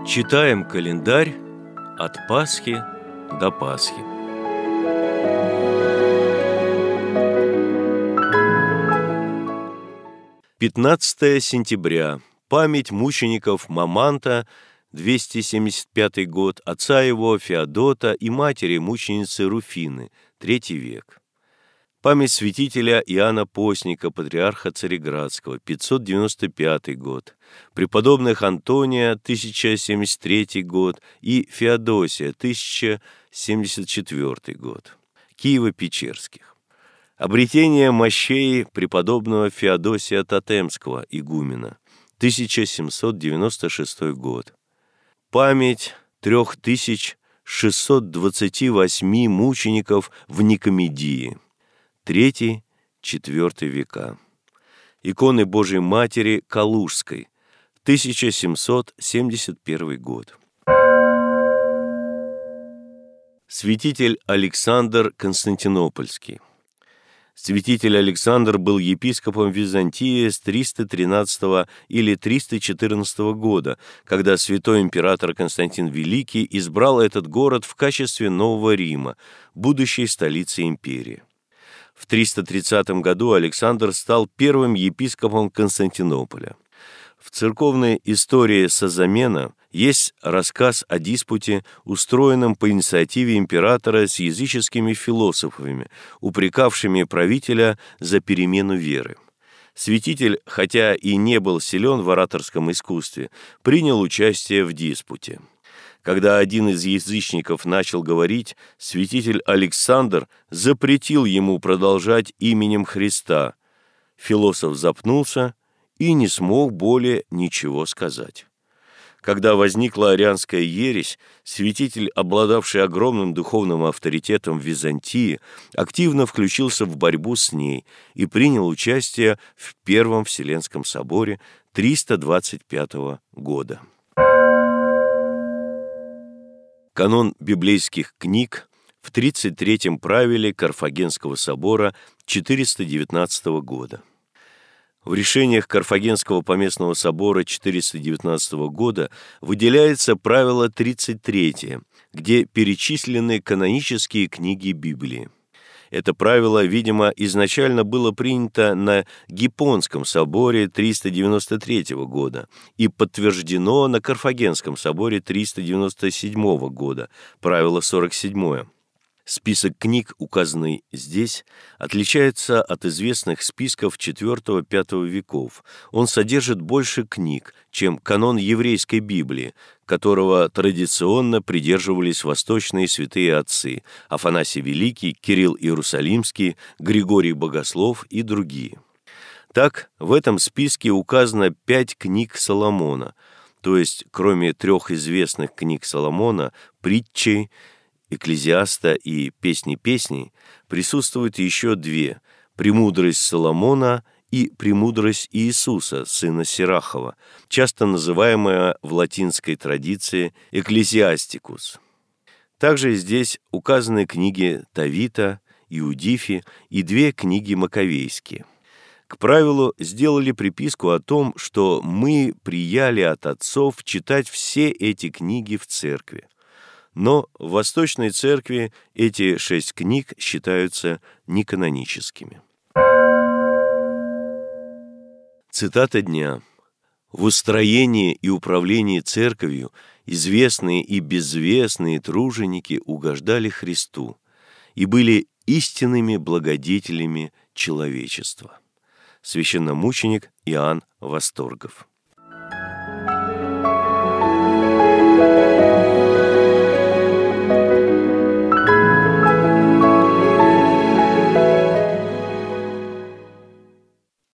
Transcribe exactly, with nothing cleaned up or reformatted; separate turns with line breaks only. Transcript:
Читаем календарь от Пасхи до Пасхи. пятнадцатое сентября. Память мучеников Маманта, двести семьдесят пятый год, отца его Феодота и матери мученицы Руфины, третий век. Память святителя Иоанна Постника, патриарха Цареградского, пятьсот девяносто пятый год, преподобных Антония, тысяча семьдесят третий год, и Феодосия, тысяча семьдесят четвёртый год, Киево-Печерских. Обретение мощей преподобного Феодосия Тотемского, игумена, тысяча семьсот девяносто шестой год. Память трех тысяч шестисот двадцати восьми мучеников в Никомедии, третий-четвёртый века. Иконы Божией Матери Калужской, тысяча семьсот семьдесят первый год. Святитель Александр Константинопольский. Святитель Александр был епископом Византии с триста тринадцатого или триста четырнадцатого года, когда святой император Константин Великий избрал этот город в качестве Нового Рима, будущей столицы империи. В триста тридцатом году Александр стал первым епископом Константинополя. В церковной истории Созамена есть рассказ о диспуте, устроенном по инициативе императора с языческими философами, упрекавшими правителя за перемену веры. Святитель, хотя и не был силен в ораторском искусстве, принял участие в диспуте. Когда один из язычников начал говорить, святитель Александр запретил ему продолжать именем Христа. Философ запнулся и не смог более ничего сказать. Когда возникла арианская ересь, святитель, обладавший огромным духовным авторитетом в Византии, активно включился в борьбу с ней и принял участие в Первом Вселенском соборе триста двадцать пятого года. Канон библейских книг в тридцать третьем правиле Карфагенского собора четыреста девятнадцатого года. В решениях Карфагенского поместного собора четыреста девятнадцатого года выделяется правило тридцать третье, где перечислены канонические книги Библии. Это правило, видимо, изначально было принято на Гиппонском соборе триста девяносто третьего года и подтверждено на Карфагенском соборе триста девяносто седьмого года, правило сорок седьмое. Список книг, указанный здесь, отличается от известных списков четвёртого-пятого веков. Он содержит больше книг, чем канон еврейской Библии, которого традиционно придерживались восточные святые отцы Афанасий Великий, Кирилл Иерусалимский, Григорий Богослов и другие. Так, в этом списке указано пять книг Соломона, то есть, кроме трех известных книг Соломона, притчей, Экклезиаста и Песни песней, присутствуют еще две – «Премудрость Соломона» и «Премудрость Иисуса, сына Сирахова», часто называемая в латинской традиции «Экклезиастикус». Также здесь указаны книги Товита, Иудифи и две книги Маковейские. К правилу сделали приписку о том, что мы прияли от отцов читать все эти книги в церкви. Но в Восточной Церкви эти шесть книг считаются неканоническими. Цитата дня. «В устроении и управлении Церковью известные и безвестные труженики угождали Христу и были истинными благодетелями человечества». Священномученик Иоанн Восторгов.